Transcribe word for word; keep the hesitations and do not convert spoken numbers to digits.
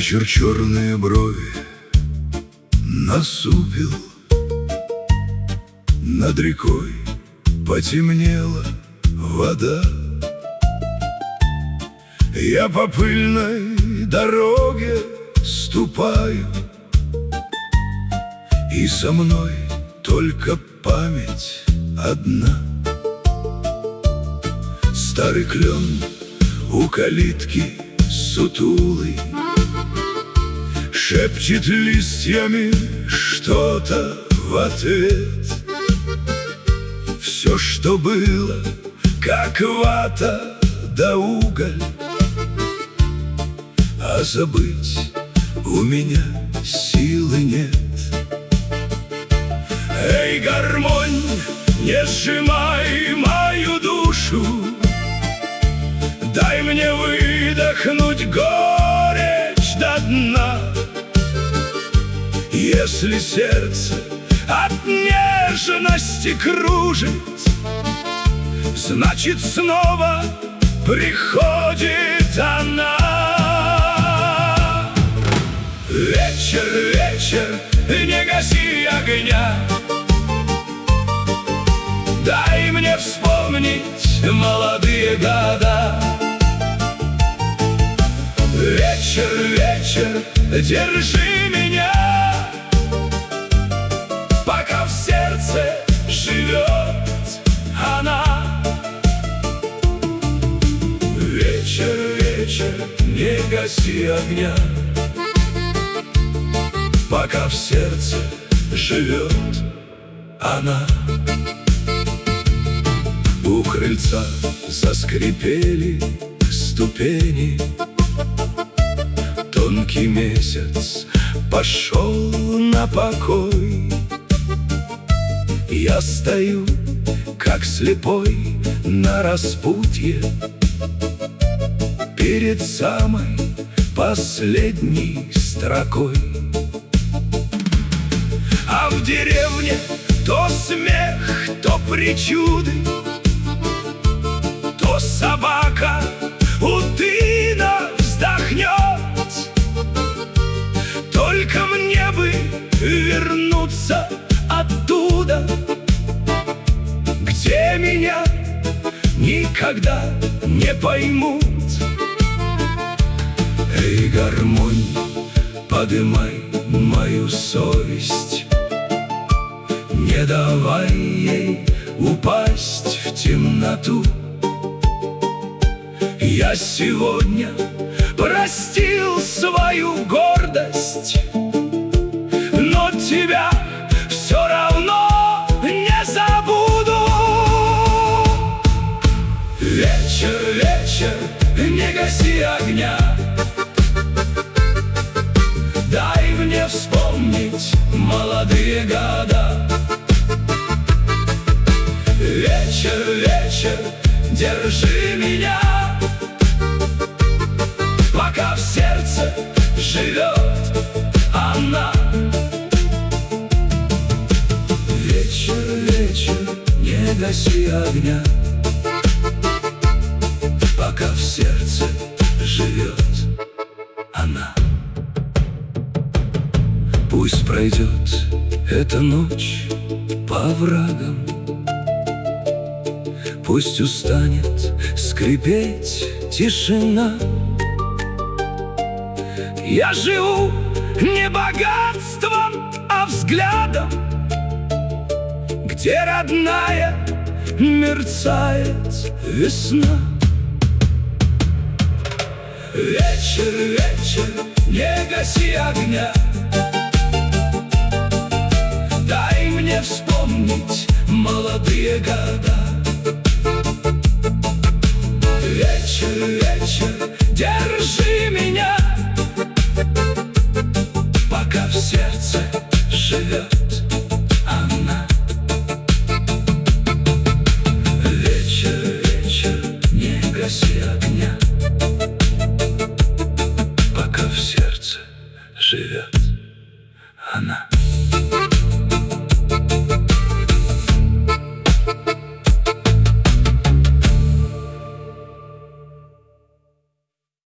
Вечер черные брови насупил, над рекой потемнела вода. Я по пыльной дороге ступаю, и со мной только память одна. Старый клен у калитки сутулый шепчет листьями что-то в ответ. Все, что было, как вата да уголь, а забыть у меня силы нет. Эй, гармонь, не сжимай мою душу, дай мне выдохнуть горечь до дна. Если сердце от нежности кружит, значит, снова приходит она. Вечер, вечер, не гаси огня, дай мне вспомнить молодые года. Вечер, вечер, держи меня, пока в сердце живет она. Вечер, вечер, не гаси огня, пока в сердце живет она. У крыльца заскрипели ступени, тонкий месяц пошел на покой. Я стою, как слепой на распутье, перед самой последней строкой. А в деревне то смех, то причуды, то собака у тына вздохнет. Только мне бы вернуться оттуда, где меня никогда не поймут. Эй, гармонь, подымай мою совесть, не давай ей упасть в темноту. Я сегодня простил свою гордость, но тебя все равно не забуду. Вечер, вечер, не гаси огня, дай мне вспомнить молодые года. Вечер, вечер, держи меня, пока в сердце живет она. Вечер, вечер, не гаси огня, пока в сердце живет она. Пусть пройдет эта ночь по оврагам, пусть устанет скрипеть тишина. Я живу не богатством, а взглядом, где родная мерцает весна. Вечер, вечер, не гаси огня, дай мне вспомнить молодые года. Вечер, вечер, держи меня, пока в сердце живет она. Вечер, вечер, не гаси огня, пока в сердце живет она.